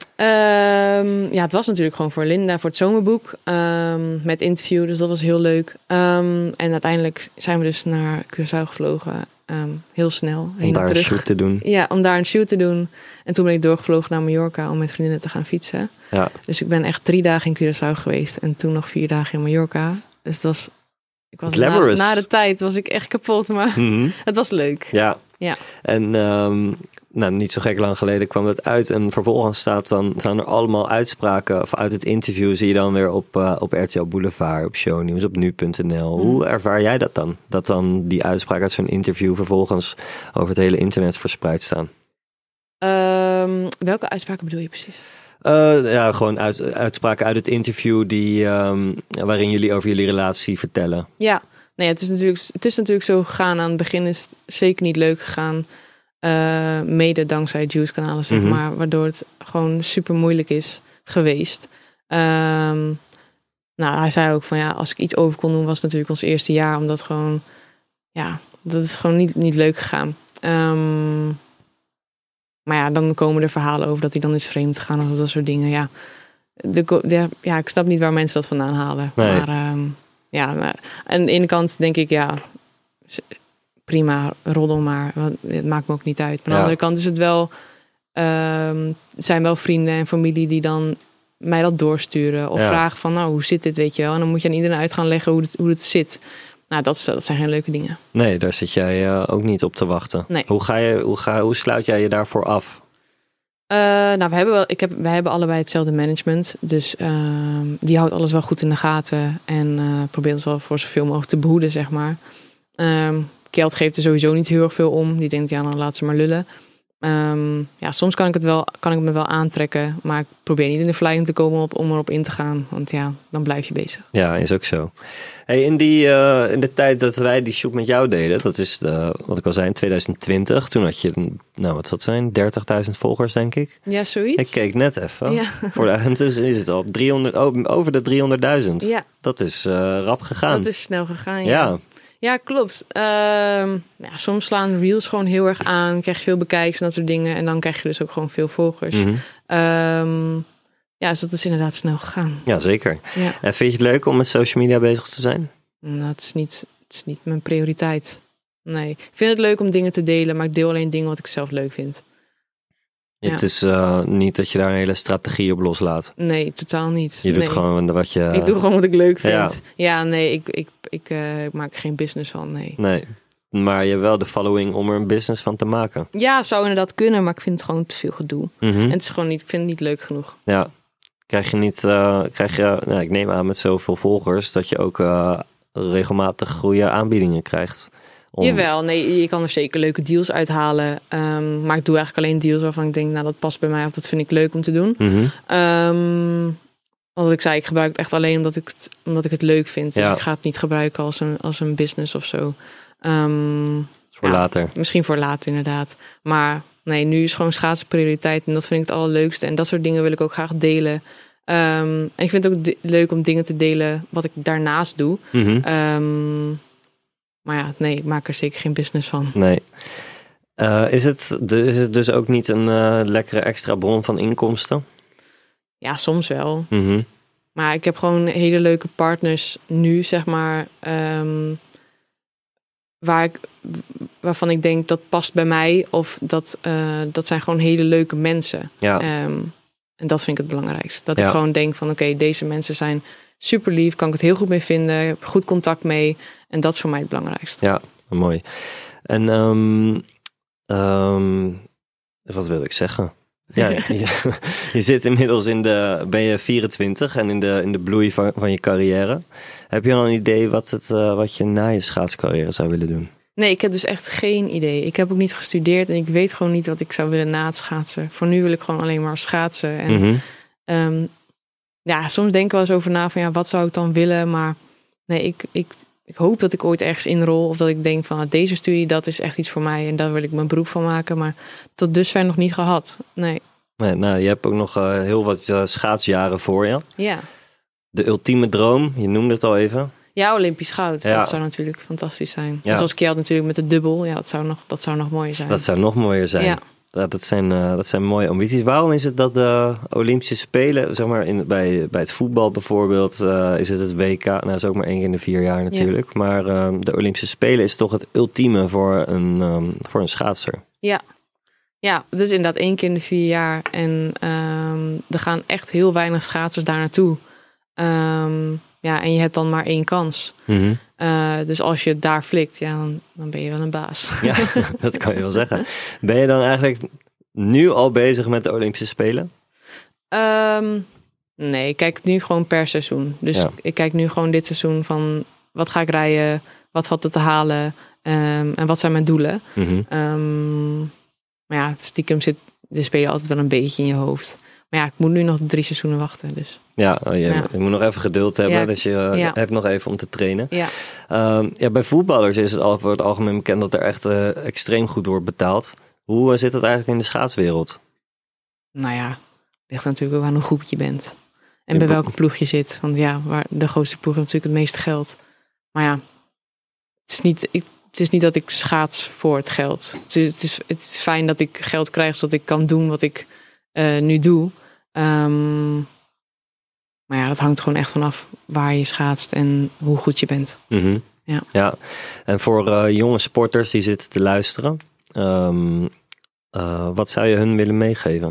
Um, ja, het was natuurlijk gewoon voor Linda, voor het zomerboek. Um, met interview, dus dat was heel leuk. Um, en uiteindelijk zijn we dus naar Curaçao gevlogen. Um, heel snel, heen om daar en terug. een shoot te doen. Ja, om daar een shoot te doen. En toen ben ik doorgevlogen naar Mallorca om met vriendinnen te gaan fietsen. Ja. Dus ik ben echt drie dagen in Curaçao geweest. En toen nog vier dagen in Mallorca. Dus dat was... Ik was na, na de tijd was ik echt kapot, maar mm-hmm. Het was leuk. Ja. Ja. En um, nou, niet zo gek lang geleden kwam dat uit. En vervolgens staat dan, staan er allemaal uitspraken. Of uit het interview zie je dan weer op, uh, op R T L Boulevard, op Shownieuws, op nu punt n l. Mm. Hoe ervaar jij dat dan? Dat dan die uitspraken uit zo'n interview vervolgens over het hele internet verspreid staan? Um, welke uitspraken bedoel je precies? Uh, ja, gewoon uit, uitspraken uit het interview die, um, waarin jullie over jullie relatie vertellen. Ja, nee, het, is natuurlijk, het is natuurlijk zo gegaan. Aan het begin is het zeker niet leuk gegaan. Uh, mede dankzij Juice-kanalen, zeg mm-hmm. maar. Waardoor het gewoon super moeilijk is geweest. Um, nou, hij zei ook van ja, als ik iets over kon doen, was het natuurlijk ons eerste jaar. Omdat gewoon, ja, dat is gewoon niet, niet leuk gegaan. Um, maar ja, dan komen er verhalen over dat hij dan is vreemd gegaan of dat soort dingen. Ja, de, de, ja ik snap niet waar mensen dat vandaan halen. Nee. Maar um, ja, nou, aan de ene kant denk ik, ja, prima, roddel maar. Want het maakt me ook niet uit. Maar aan de ja. andere kant is het wel, um, het zijn wel vrienden en familie die dan mij dat doorsturen. Of ja. vragen van, nou, hoe zit dit, weet je wel? En dan moet je aan iedereen uit gaan leggen hoe het, hoe het zit. Nou, dat, dat zijn geen leuke dingen. Nee, daar zit jij uh, ook niet op te wachten. Nee. Hoe, ga je, hoe, ga, hoe sluit jij je daarvoor af? Uh, nou, we hebben, wel, ik heb, wij hebben allebei hetzelfde management. Dus uh, die houdt alles wel goed in de gaten. En uh, probeert ons wel voor zoveel mogelijk te behoeden, zeg maar. Um, Kjeld geeft er sowieso niet heel erg veel om. Die denkt, ja, dan laat ze maar lullen. Um, ja, soms kan ik het wel, kan ik me wel aantrekken. Maar ik probeer niet in de verleiding te komen op, om erop in te gaan. Want ja, dan blijf je bezig. Ja, is ook zo. Hey, in, die, uh, in de tijd dat wij die shoot met jou deden, dat is de, wat ik al zei in twintig twintig. Toen had je, nou wat zou het zijn, dertigduizend volgers denk ik. Ja, zoiets. Ik keek net even. Ja. Voor de, intussen is het al driehonderd, over de driehonderdduizend. Ja. Dat is uh, rap gegaan. Dat is snel gegaan, ja. Ja. Ja, klopt. Uh, ja, soms slaan reels gewoon heel erg aan. Krijg je veel bekijks en dat soort dingen. En dan krijg je dus ook gewoon veel volgers. Mm-hmm. Um, ja, dus dat is inderdaad snel gegaan. Ja, zeker. Ja. En vind je het leuk om met social media bezig te zijn? Nou, het is niet, het is niet mijn prioriteit. Nee, ik vind het leuk om dingen te delen. Maar ik deel alleen dingen wat ik zelf leuk vind. Ja. Het is uh, niet dat je daar een hele strategie op loslaat. Nee, totaal niet. Je doet nee. gewoon wat je... Ik doe gewoon wat ik leuk vind. Ja, ja nee, ik, ik, ik, uh, ik maak er geen business van, nee. Nee, maar je hebt wel de following om er een business van te maken. Ja, zou inderdaad kunnen, maar ik vind het gewoon te veel gedoe. Mm-hmm. En het is gewoon niet, ik vind het niet leuk genoeg. Ja, krijg je niet... Uh, krijg je, nou, ik neem aan met zoveel volgers dat je ook uh, regelmatig goede aanbiedingen krijgt. Om... Jawel, nee, je kan er zeker leuke deals uithalen. Um, maar ik doe eigenlijk alleen deals waarvan ik denk, nou dat past bij mij of dat vind ik leuk om te doen. Mm-hmm. Um, want ik zei, ik gebruik het echt alleen omdat ik het, omdat ik het leuk vind. Dus ja. ik ga het niet gebruiken als een, als een business of zo. Um, voor ja, later. Misschien voor later inderdaad. Maar nee, nu is gewoon schaatsen prioriteit. En dat vind ik het allerleukste. En dat soort dingen wil ik ook graag delen. Um, en ik vind het ook de- leuk om dingen te delen wat ik daarnaast doe. Mm-hmm. Um, Maar ja, nee, ik maak er zeker geen business van. Nee. Uh, is, het, is het dus ook niet een uh, lekkere extra bron van inkomsten? Ja, soms wel. Mm-hmm. Maar ik heb gewoon hele leuke partners nu, zeg maar. Um, waar ik, waarvan ik denk dat past bij mij. Of dat, uh, dat zijn gewoon hele leuke mensen. Ja. Um, en dat vind ik het belangrijkste. Dat ja. ik gewoon denk van oké, okay, deze mensen zijn super lief. Kan ik het heel goed mee vinden. Heb goed contact mee. En dat is voor mij het belangrijkste. Ja, mooi. En um, um, wat wil ik zeggen? Ja, je, je zit inmiddels in de, ben je vierentwintig en in de, in de bloei van, van je carrière. Heb je al een idee wat, het, uh, wat je na je schaatscarrière zou willen doen? Nee, ik heb dus echt geen idee. Ik heb ook niet gestudeerd en ik weet gewoon niet wat ik zou willen na het schaatsen. Voor nu wil ik gewoon alleen maar schaatsen. En mm-hmm. um, ja, soms denk ik wel eens over na van ja, wat zou ik dan willen? Maar nee, ik, ik, ik hoop dat ik ooit ergens inrol. Of dat ik denk van deze studie, dat is echt iets voor mij. En daar wil ik mijn beroep van maken. Maar tot dusver nog niet gehad. Nee. Nee, nou, je hebt ook nog uh, heel wat uh, schaatsjaren voor je. Ja. De ultieme droom, je noemde het al even. Ja, Olympisch goud. Ja. Dat zou natuurlijk fantastisch zijn. Ja. En zoals Kjeld natuurlijk met de dubbel. Ja, dat zou nog, dat zou nog mooier zijn. Dat zou nog mooier zijn. Ja. Ja, dat zijn, uh, dat zijn mooie ambities. Waarom is het dat de Olympische Spelen, zeg maar in, bij, bij het voetbal bijvoorbeeld, uh, is het het W K, nou dat is ook maar één keer in de vier jaar natuurlijk. Ja. Maar uh, de Olympische Spelen is toch het ultieme voor een, um, voor een schaatser. Ja. Ja, het is inderdaad één keer in de vier jaar. En um, er gaan echt heel weinig schaatsers daar naartoe. Um, ja, en je hebt dan maar één kans. Mm-hmm. Uh, dus als je het daar flikt, ja, dan, dan ben je wel een baas. Ja, dat kan je wel zeggen. Ben je dan eigenlijk nu al bezig met de Olympische Spelen? Um, nee, ik kijk nu gewoon per seizoen. Dus ja. ik kijk nu gewoon dit seizoen van wat ga ik rijden, wat valt er te halen um, en wat zijn mijn doelen. Mm-hmm. Um, maar ja, stiekem zit de Spelen altijd wel een beetje in je hoofd. Maar ja, ik moet nu nog drie seizoenen wachten. Dus. Ja, je, ja. je moet nog even geduld hebben. Ja. Dus je uh, ja. hebt nog even om te trainen. Ja. Um, ja, bij voetballers is het al voor het algemeen bekend dat er echt uh, extreem goed wordt betaald. Hoe uh, zit dat eigenlijk in de schaatswereld? Nou ja, het ligt natuurlijk ook aan hoe goed je bent. En bij welke ploeg je zit. Want ja, waar de grootste ploeg heeft natuurlijk het meeste geld. Maar ja, het is niet, ik, het is niet dat ik schaats voor het geld. Het is, het is, het is fijn dat ik geld krijg zodat ik kan doen wat ik uh, nu doe. Um, maar ja, dat hangt gewoon echt vanaf waar je schaatst en hoe goed je bent. Mm-hmm. Ja. ja, en voor uh, jonge sporters die zitten te luisteren, um, uh, wat zou je hun willen meegeven?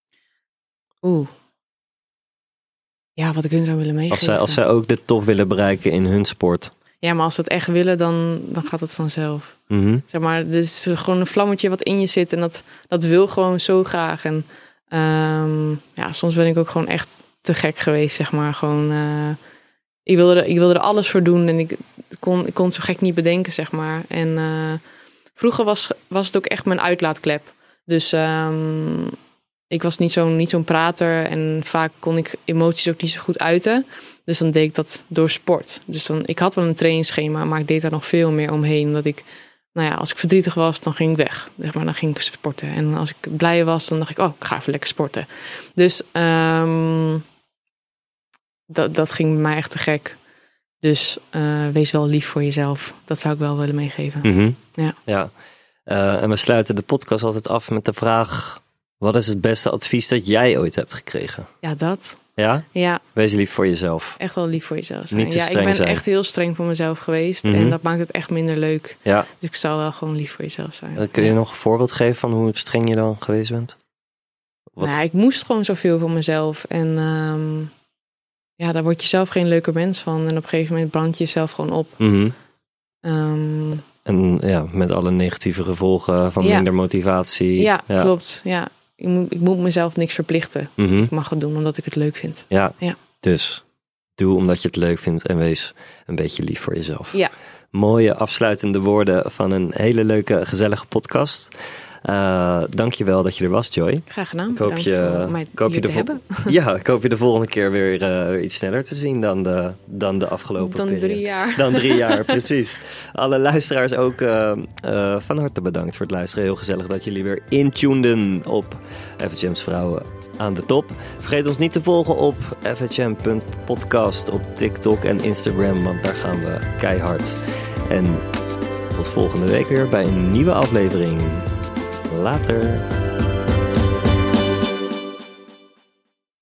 Oeh. Ja, wat ik hun zou willen meegeven. Als zij, als zij ook de top willen bereiken in hun sport. Ja, maar als ze het echt willen, dan, dan gaat het vanzelf. Mm-hmm. Zeg maar, er is gewoon een vlammetje wat in je zit en dat, dat wil gewoon zo graag. En um, ja, soms ben ik ook gewoon echt te gek geweest, zeg maar. Gewoon, uh, ik, wilde er, ik wilde er alles voor doen en ik kon, ik kon het zo gek niet bedenken, zeg maar. En uh, vroeger was, was het ook echt mijn uitlaatklep. Dus um, ik was niet zo'n, niet zo'n prater en vaak kon ik emoties ook niet zo goed uiten. Dus dan deed ik dat door sport. Dus dan, ik had wel een trainingsschema, maar ik deed daar nog veel meer omheen. Omdat ik, nou ja, als ik verdrietig was, dan ging ik weg. Zeg maar, dan ging ik sporten. En als ik blij was, dan dacht ik, oh, ik ga even lekker sporten. Dus um, dat, dat ging bij mij echt te gek. Dus uh, wees wel lief voor jezelf. Dat zou ik wel willen meegeven. Mm-hmm. Ja. ja. Uh, en we sluiten de podcast altijd af met de vraag: wat is het beste advies dat jij ooit hebt gekregen? Ja, dat. Ja? Ja. Wees lief voor jezelf. Echt wel lief voor jezelf zijn. Niet te ja, streng ik ben zijn. echt heel streng voor mezelf geweest. Mm-hmm. En dat maakt het echt minder leuk. Ja. Dus ik zou wel gewoon lief voor jezelf zijn. Uh, kun je nog een voorbeeld geven van hoe streng je dan geweest bent? Wat? Nou, ik moest gewoon zoveel van mezelf. En um, ja, daar word je zelf geen leuker mens van. En op een gegeven moment brand je jezelf gewoon op. Mm-hmm. Um, en ja, met alle negatieve gevolgen van ja. minder motivatie. Ja, ja. klopt. Ja. Ik, moet, ik moet mezelf niks verplichten. Mm-hmm. Ik mag het doen omdat ik het leuk vind. Ja. Ja. Dus doe omdat je het leuk vindt en wees een beetje lief voor jezelf. Ja. Mooie afsluitende woorden van een hele leuke, gezellige podcast. Uh, dankjewel dat je er was, Joy. Graag gedaan. Ik hoop Bedankt je, voor mij ik hoop hier je de te vol- hebben. Ja, ik hoop je de volgende keer weer uh, iets sneller te zien dan de, dan de afgelopen Dan periode. drie jaar. Dan drie jaar, precies. Alle luisteraars ook uh, uh, van harte bedankt voor het luisteren. Heel gezellig dat jullie weer intuneden op F H M's Vrouwen aan de Top. Vergeet ons niet te volgen op f h m punt podcast op TikTok en Instagram, want daar gaan we keihard. En tot volgende week weer bij een nieuwe aflevering. Later.